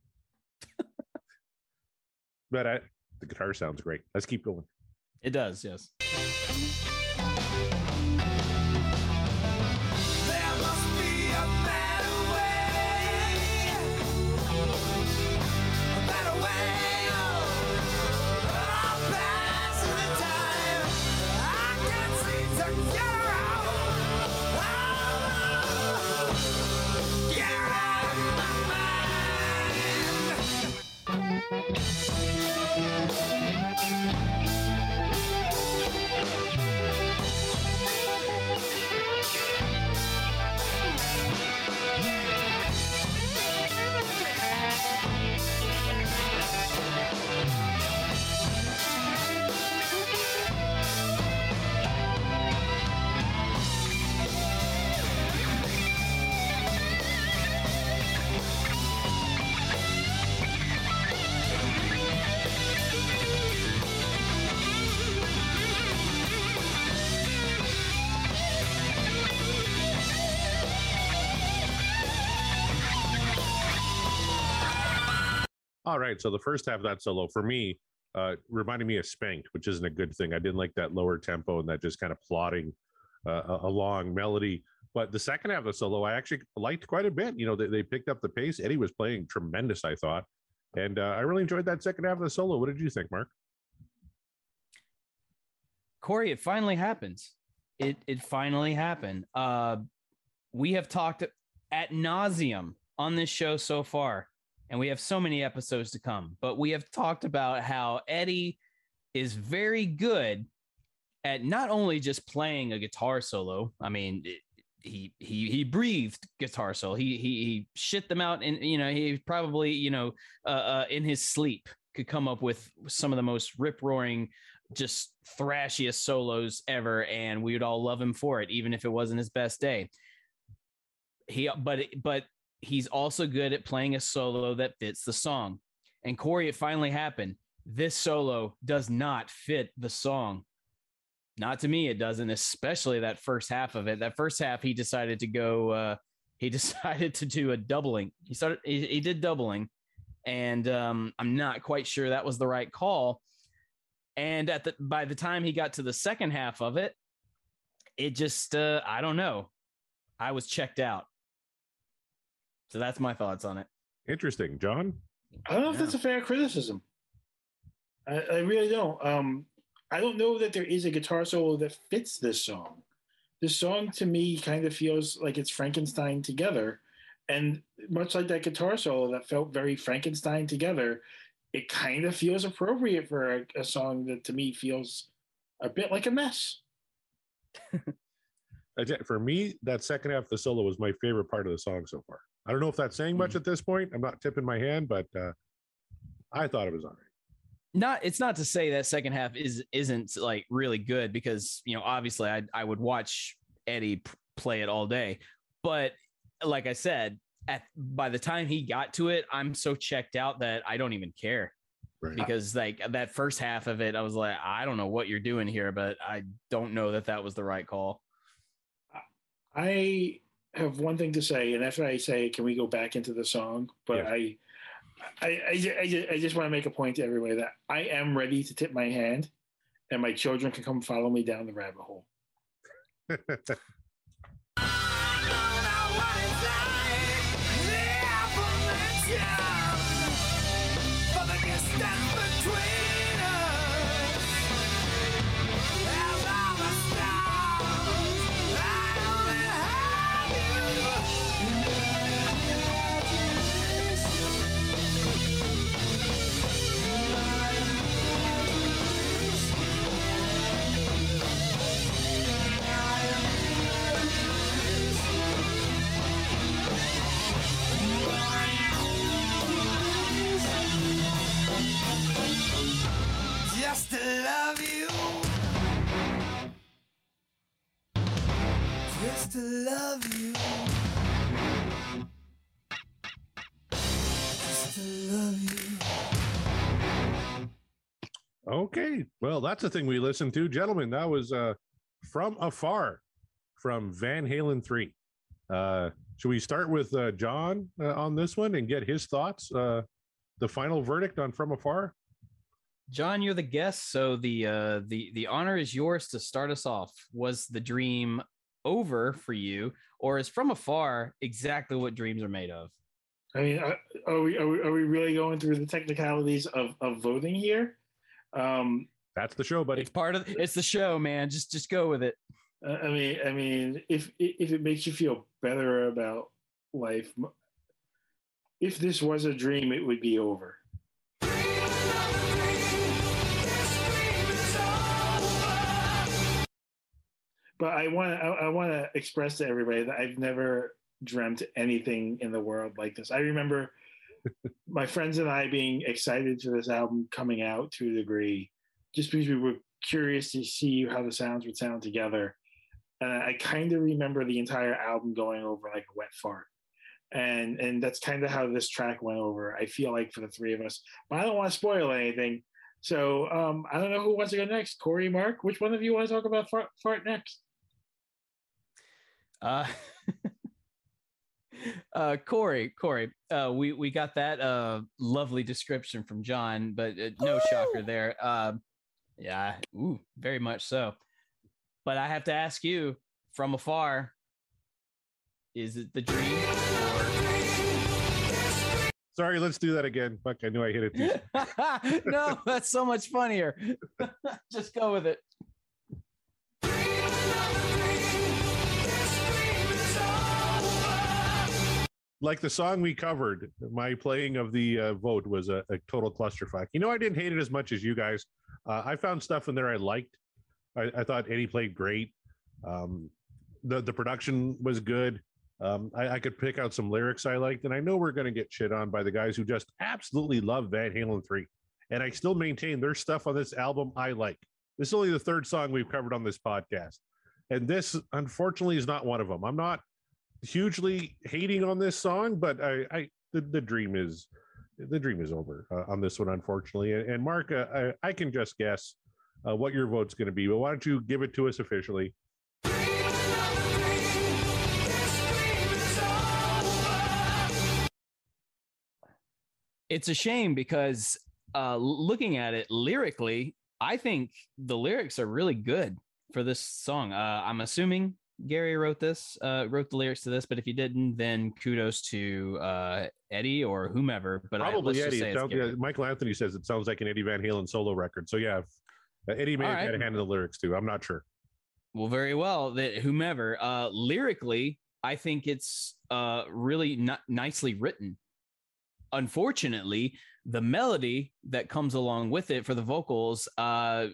But I, the guitar sounds great. Let's keep going. It does, yes. All right. So the first half of that solo for me uh, reminded me of Spanked, which isn't a good thing. I didn't like that lower tempo and that just kind of plodding uh, along melody. But the second half of the solo, I actually liked quite a bit. You know, they, they picked up the pace. Eddie was playing tremendous, I thought. And uh, I really enjoyed that second half of the solo. What did you think, Mark? Corey, it finally happened. It it finally happened. Uh, we have talked ad nauseum on this show so far, and we have so many episodes to come, but we have talked about how Eddie is very good at not only just playing a guitar solo. I mean, it, he he he breathed guitar solo. He he he shit them out, and you know he probably you know uh, uh, in his sleep could come up with some of the most rip roaring, just thrashiest solos ever, and we would all love him for it, even if it wasn't his best day. He but but he's also good at playing a solo that fits the song. And Corey, it finally happened. This solo does not fit the song. Not to me, it doesn't, especially that first half of it. That first half, he decided to go, uh, he decided to do a doubling. He started, he, he did doubling, and um, I'm not quite sure that was the right call. And at the, by the time he got to the second half of it, it just, uh, I don't know. I was checked out. So that's my thoughts on it. Interesting. John? I don't know if Yeah. that's a fair criticism. I, I really don't. Um, I don't know that there is a guitar solo that fits this song. This song to me kind of feels like it's Frankenstein together. And much like that guitar solo that felt very Frankenstein together, it kind of feels appropriate for a, a song that to me feels a bit like a mess. For me, that second half of the solo was my favorite part of the song so far. I don't know if that's saying much mm-hmm. at this point. I'm not tipping my hand, but uh, I thought it was all right. Not, it's not to say that second half is isn't like really good, because you know obviously I I would watch Eddie p- play it all day, but like I said, at by the time he got to it, I'm so checked out that I don't even care. Right. Because like that first half of it, I was like, I don't know what you're doing here, but I don't know that that was the right call. I have one thing to say, and after I say, can we go back into the song? But yeah. I. I, I, I, just, I just want to make a point to everybody that I am ready to tip my hand, and my children can come follow me down the rabbit hole. love you. Just to love you. Just to love you. Okay, well, that's the thing we listened to, gentlemen. That was uh, From Afar from Van Halen three. Uh, should we start with uh, John uh, on this one and get his thoughts? Uh, the final verdict on From Afar. John, you're the guest, so the uh, the the honor is yours to start us off. Was the dream over for you, or is From Afar exactly what dreams are made of? I mean, are, are we are we are we really going through the technicalities of of voting here? Um, That's the show, buddy. It's part of it's the show, man. Just just go with it. Uh, I mean, I mean, if if it makes you feel better about life, if this was a dream, it would be over. But I want to I, I want to express to everybody that I've never dreamt anything in the world like this. I remember my friends and I being excited for this album coming out to a degree, just because we were curious to see how the sounds would sound together. And I kind of remember the entire album going over like a wet fart. And and that's kind of how this track went over, I feel like, for the three of us. But I don't want to spoil anything. So um, I don't know who wants to go next. Corey, Mark, which one of you want to talk about fart, fart next? Uh, uh, Corey, Corey, uh, we, we got that uh, lovely description from John, but uh, no Ooh. shocker there. Uh, yeah, ooh, very much so. But I have to ask you, From Afar, is it the dream? Or... Sorry, let's do that again. Fuck, I knew I hit it too. No, that's so much funnier. Just go with it. Like the song we covered, my playing of the uh, vote was a, a total clusterfuck. You know, I didn't hate it as much as you guys. Uh, I found stuff in there I liked. I, I thought Eddie played great. Um, the the production was good. Um, I, I could pick out some lyrics I liked, and I know we're going to get shit on by the guys who just absolutely love Van Halen three. And I still maintain their stuff on this album I like. This is only the third song we've covered on this podcast, and this, unfortunately, is not one of them. I'm not hugely hating on this song, but I, I the, the dream is the dream is over uh, on this one, unfortunately. And, and Mark, uh, I, I can just guess uh, what your vote's going to be, but why don't you give it to us officially? It's a shame because uh, looking at it lyrically, I think the lyrics are really good for this song. Uh, I'm assuming Gary wrote this, uh, wrote the lyrics to this, but if you didn't, then kudos to uh, Eddie or whomever. But probably I, Eddie. It sounds, yeah, Michael Anthony says it sounds like an Eddie Van Halen solo record. So yeah, uh, Eddie may All have right. had a hand in the lyrics too. I'm not sure. Well, very well. That whomever uh, lyrically, I think it's uh, really not nicely written. Unfortunately, the melody that comes along with it for the vocals, uh,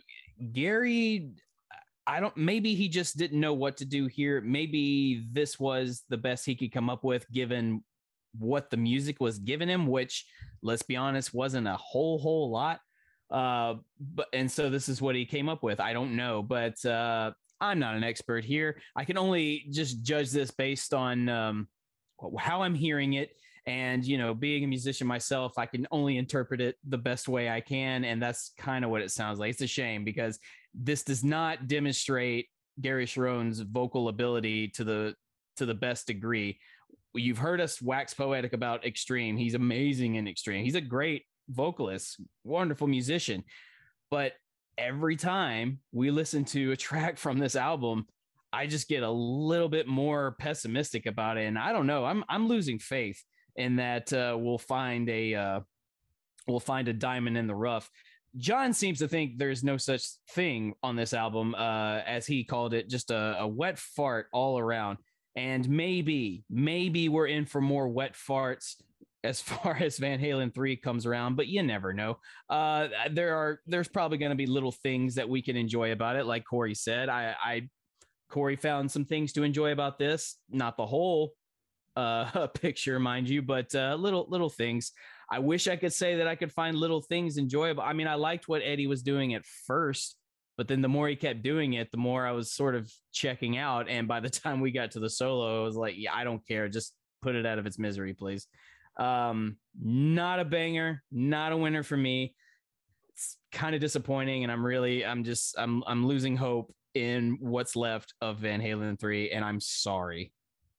Gary. I don't, maybe he just didn't know what to do here. Maybe this was the best he could come up with given what the music was giving him, which, let's be honest, wasn't a whole, whole lot. Uh, but, and so this is what he came up with. I don't know, but uh, I'm not an expert here. I can only just judge this based on um, how I'm hearing it. And, you know, being a musician myself, I can only interpret it the best way I can. And that's kind of what it sounds like. It's a shame because this does not demonstrate Gary Cherone vocal ability to the to the best degree. You've heard us wax poetic about Extreme. He's amazing in Extreme. He's a great vocalist, wonderful musician. But every time we listen to a track from this album, I just get a little bit more pessimistic about it. And I don't know, I'm I'm losing faith in that uh, we'll find a uh, we'll find a diamond in the rough. John seems to think there's no such thing on this album, uh, as he called it, just a, a wet fart all around. And maybe, maybe we're in for more wet farts as far as Van Halen three comes around, but you never know. Uh, there are, there's probably going to be little things that we can enjoy about it. Like Corey said, I, I, Corey found some things to enjoy about this, not the whole uh, picture, mind you, but uh, little, little things. I wish I could say that I could find little things enjoyable. I mean, I liked what Eddie was doing at first, but then the more he kept doing it, the more I was sort of checking out. And by the time we got to the solo, I was like, yeah, I don't care. Just put it out of its misery, please. Um, not a banger, not a winner for me. It's kind of disappointing. And I'm really, I'm just, I'm, I'm losing hope in what's left of Van Halen three. And I'm sorry.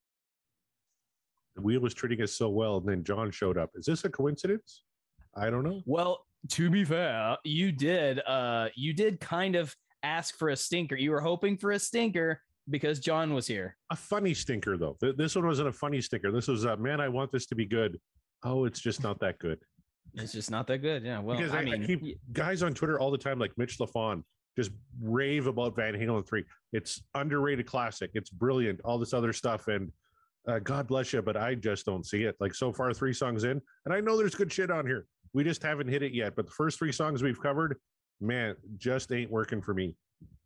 The wheel was treating us so well, and then John showed up. Is this a coincidence? I don't know. Well, to be fair, you did uh you did kind of ask for a stinker. You were hoping for a stinker because John was here. A funny stinker, though. Th- This one wasn't a funny stinker. This was, uh, man, I want this to be good. Oh, it's just not that good. It's just not that good. Yeah. Well, Because I, I, mean, I keep guys on Twitter all the time, like Mitch LaFon, just rave about Van Halen three. It's underrated classic. It's brilliant. All this other stuff. And uh, God bless you, but I just don't see it. Like so far, three songs in, and I know there's good shit on here. We just haven't hit it yet. But the first three songs we've covered, man, just ain't working for me.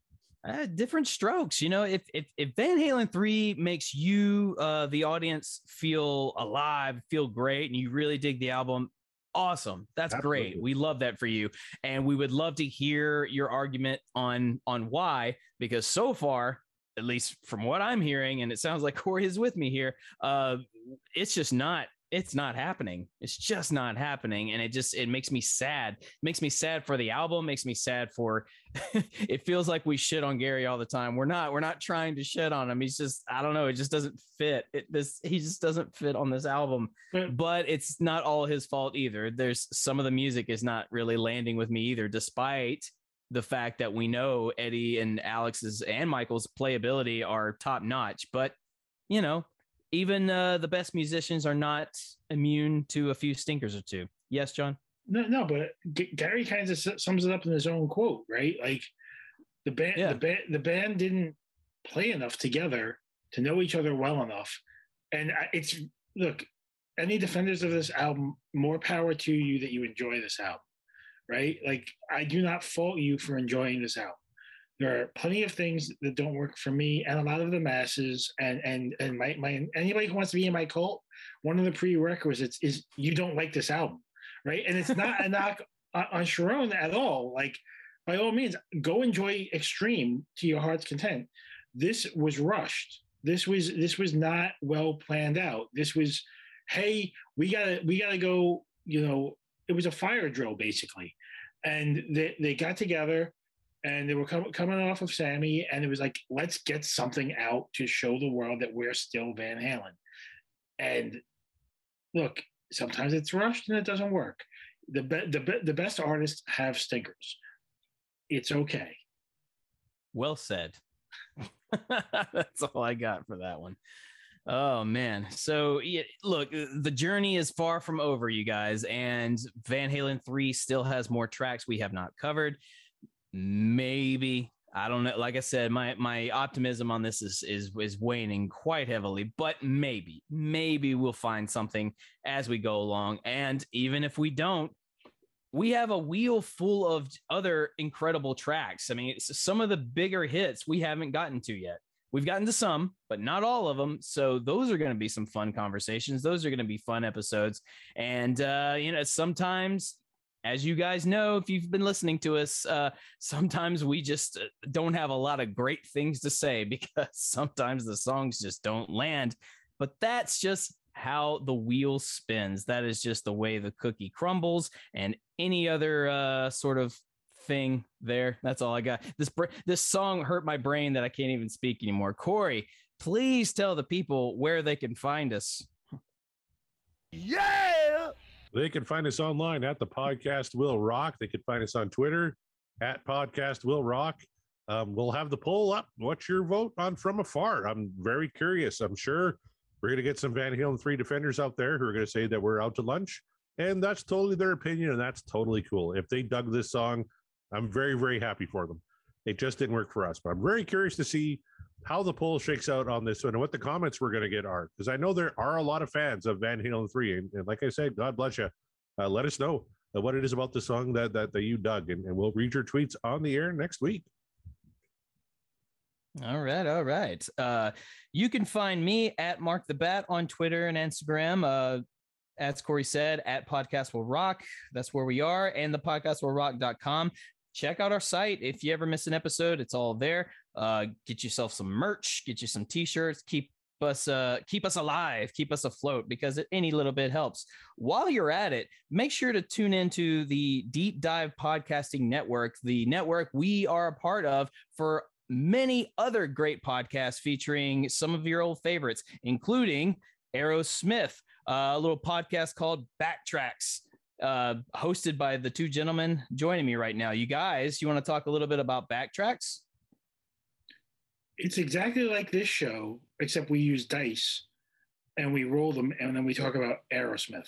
Uh, different strokes, you know. If if if Van Halen three makes you, uh, the audience, feel alive, feel great, and you really dig the album, awesome. That's Absolutely. great. We love that for you, and we would love to hear your argument on on why. Because so far, at least from what I'm hearing, and it sounds like Corey is with me here, uh, it's just not. It's not happening. It's just not happening. And it just, it makes me sad. It makes me sad for the album, makes me sad for, it feels like we shit on Gary all the time. We're not, we're not trying to shit on him. He's just, I don't know. It just doesn't fit. It, this, he just doesn't fit on this album, but it's not all his fault either. There's some of the music is not really landing with me either, despite the fact that we know Eddie and Alex's and Michael's playability are top notch, but you know, even uh, the best musicians are not immune to a few stinkers or two. Yes, John? No, no, but G- Gary kind of sums it up in his own quote, right? Like the band, Yeah. the band, the band didn't play enough together to know each other well enough. And I- it's look, any defenders of this album, more power to you that you enjoy this album, right? Like I do not fault you for enjoying this album. There are plenty of things that don't work for me and a lot of the masses and and and my, my anybody who wants to be in my cult, one of the prerequisites is you don't like this album, right? And it's not a knock on, on Sharon at all. Like by all means, go enjoy Extreme to your heart's content. This was rushed. This was this was not well planned out. This was, hey, we gotta we gotta go. You know, it was a fire drill basically, and they they got together. And they were com- coming off of Sammy, and it was like, let's get something out to show the world that we're still Van Halen. And look, sometimes it's rushed and it doesn't work. The be- the be- the best artists have stinkers. It's okay. Well said. That's all I got for that one. Oh man. So yeah, look, the journey is far from over, you guys, and Van Halen three still has more tracks we have not covered. Maybe, I don't know. Like I said, my my optimism on this is is is waning quite heavily, but maybe, maybe we'll find something as we go along. And even if we don't, we have a wheel full of other incredible tracks. I mean, it's some of the bigger hits we haven't gotten to yet. We've gotten to some, but not all of them. So those are going to be some fun conversations. Those are going to be fun episodes. And, uh, you know, sometimes, as you guys know, if you've been listening to us, uh, sometimes we just don't have a lot of great things to say because sometimes the songs just don't land. But that's just how the wheel spins. That is just the way the cookie crumbles, and any other uh, sort of thing there. That's all I got. This this song hurt my brain that I can't even speak anymore. Corey, please tell the people where they can find us. Yeah. They can find us online at the Podcast Will Rock. They can find us on Twitter at Podcast Will Rock. Um, we'll have the poll up. What's your vote on From Afar? I'm very curious. I'm sure we're going to get some Van Halen three defenders out there who are going to say that we're out to lunch. And that's totally their opinion, and that's totally cool. If they dug this song, I'm very, very happy for them. It just didn't work for us. But I'm very curious to see how the poll shakes out on this one and what the comments we're going to get are, because I know there are a lot of fans of Van Halen three. And, and like I said, God bless you. Uh, let us know uh, what it is about the song that, that, that you dug, and, and we'll read your tweets on the air next week. All right. All right. Uh, you can find me at Mark the Bat on Twitter and Instagram. Uh, as Corey said, at Podcast Will Rock. That's where we are, and the podcast will rock dot com. Check out our site. If you ever miss an episode, it's all there. Uh, get yourself some merch, get you some t-shirts, keep us uh keep us alive, keep us afloat, because any little bit helps. While you're at it, make sure to tune into the Deep Dive Podcasting Network, the network we are a part of for many other great podcasts featuring some of your old favorites, including Aerosmith, uh, a little podcast called Backtracks, uh hosted by the two gentlemen joining me right now. You guys, you want to talk a little bit about Backtracks? It's exactly like this show, except we use dice and we roll them, and then we talk about Aerosmith.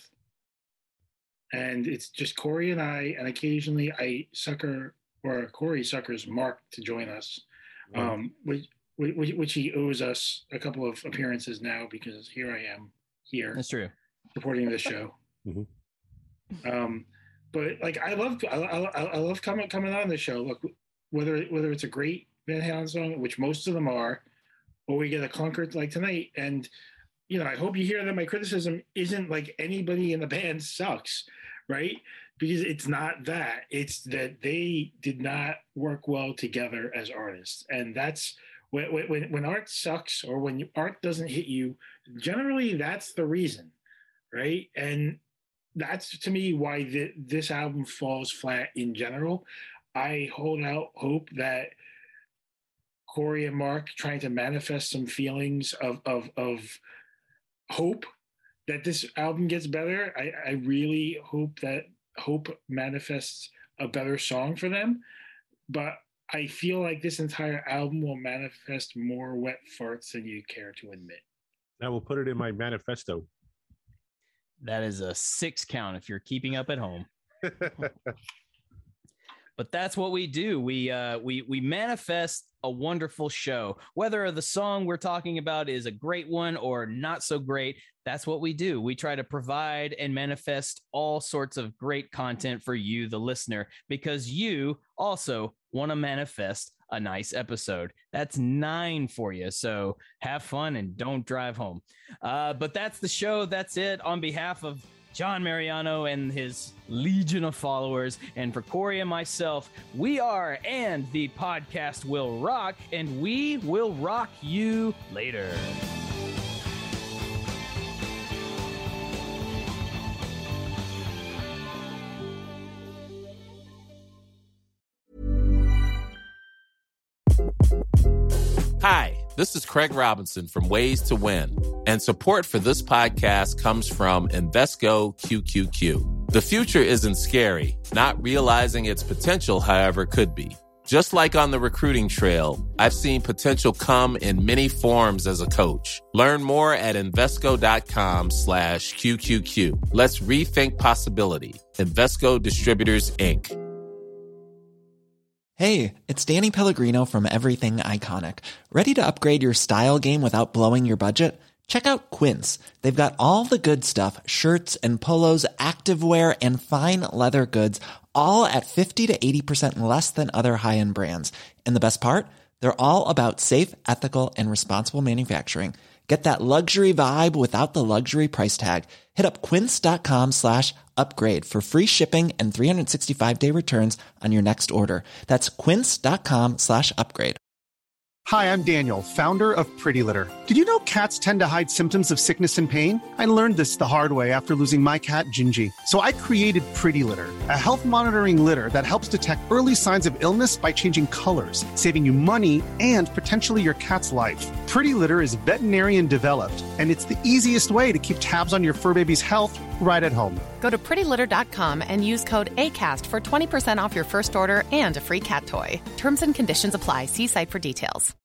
And it's just Corey and I, and occasionally I sucker, or Corey suckers Mark to join us, mm-hmm. um, which, which, which he owes us a couple of appearances now, because here I am here. That's true. Supporting this show. Mm-hmm. Um, but like, I love, I, I, I love coming, coming on the show. Look, whether, whether it's a great Van Halen song, which most of them are, or we get a clunker like tonight. And, you know, I hope you hear that my criticism isn't like anybody in the band sucks, right? Because it's not that. It's that they did not work well together as artists. And that's when, when, when art sucks, or when art doesn't hit you, generally that's the reason, right? And that's, to me, why the, this album falls flat in general. I hold out hope that Corey and Mark trying to manifest some feelings of of, of hope that this album gets better. I, I really hope that hope manifests a better song for them. But I feel like this entire album will manifest more wet farts than you care to admit. I will put it in my manifesto. That is a six count if you're keeping up at home. But that's what we do. We uh, we we manifest a wonderful show. Whether the song we're talking about is a great one or not so great, that's what we do. We try to provide and manifest all sorts of great content for you, the listener, because you also want to manifest a nice episode. That's nine for you. So have fun and don't drive home. Uh, but that's the show. That's it. On behalf of John Mariano and his legion of followers, and for Corey and myself, we are And the Podcast Will Rock, and we will rock you later. Hi, this is Craig Robinson from Ways to Win, and support for this podcast comes from Invesco Q Q Q. The future isn't scary. Not realizing its potential, however, could be. Just like on the recruiting trail, I've seen potential come in many forms as a coach. Learn more at Invesco.com slash QQQ. Let's rethink possibility. Invesco Distributors, Incorporated. Hey, it's Danny Pellegrino from Everything Iconic. Ready to upgrade your style game without blowing your budget? Check out Quince. They've got all the good stuff, shirts and polos, activewear, and fine leather goods, all at fifty to eighty percent less than other high-end brands. And the best part? They're all about safe, ethical, and responsible manufacturing. Get that luxury vibe without the luxury price tag. Hit up quince.com slash upgrade for free shipping and three sixty-five day returns on your next order. That's quince.com slash upgrade. Hi, I'm Daniel, founder of Pretty Litter. Did you know cats tend to hide symptoms of sickness and pain? I learned this the hard way after losing my cat, Gingy. So I created Pretty Litter, a health monitoring litter that helps detect early signs of illness by changing colors, saving you money and potentially your cat's life. Pretty Litter is veterinarian developed, and it's the easiest way to keep tabs on your fur baby's health right at home. Go to pretty litter dot com and use code ACAST for twenty percent off your first order and a free cat toy. Terms and conditions apply. See site for details.